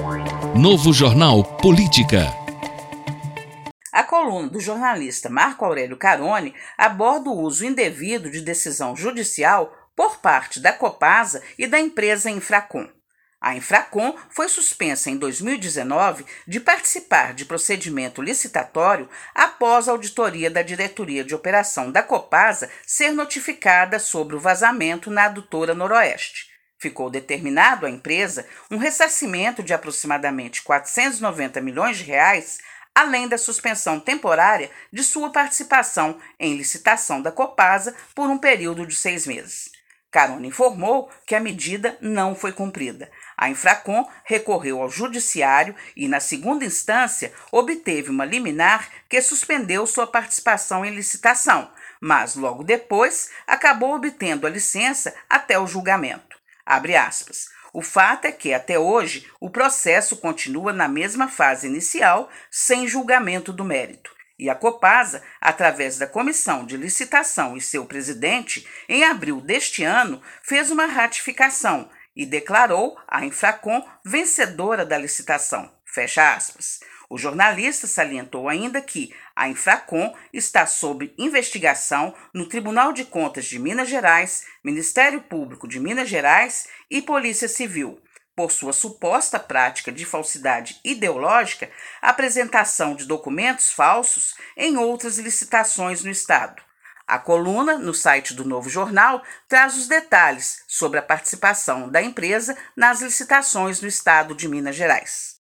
Novo Jornal Política. A coluna do jornalista Marco Aurélio Caroni aborda o uso indevido de decisão judicial por parte da Copasa e da empresa Infracom. A Infracom foi suspensa em 2019 de participar de procedimento licitatório após a auditoria da Diretoria de Operação da Copasa ser notificada sobre o vazamento na adutora Noroeste. Ficou determinado à empresa um ressarcimento de aproximadamente R$ 490 milhões, além da suspensão temporária de sua participação em licitação da Copasa por um período de 6 meses. Caroni informou que a medida não foi cumprida. A Infracom recorreu ao Judiciário e, na segunda instância, obteve uma liminar que suspendeu sua participação em licitação, mas logo depois acabou obtendo a licença até o julgamento. Abre aspas. O fato é que, até hoje, o processo continua na mesma fase inicial, sem julgamento do mérito. E a Copasa, através da Comissão de Licitação e seu presidente, em abril deste ano, fez uma ratificação e declarou a Infracom vencedora da licitação. Fecha aspas. O jornalista salientou ainda que a Infracom está sob investigação no Tribunal de Contas de Minas Gerais, Ministério Público de Minas Gerais e Polícia Civil, por sua suposta prática de falsidade ideológica, apresentação de documentos falsos em outras licitações no Estado. A coluna, no site do Novo Jornal, traz os detalhes sobre a participação da empresa nas licitações no Estado de Minas Gerais.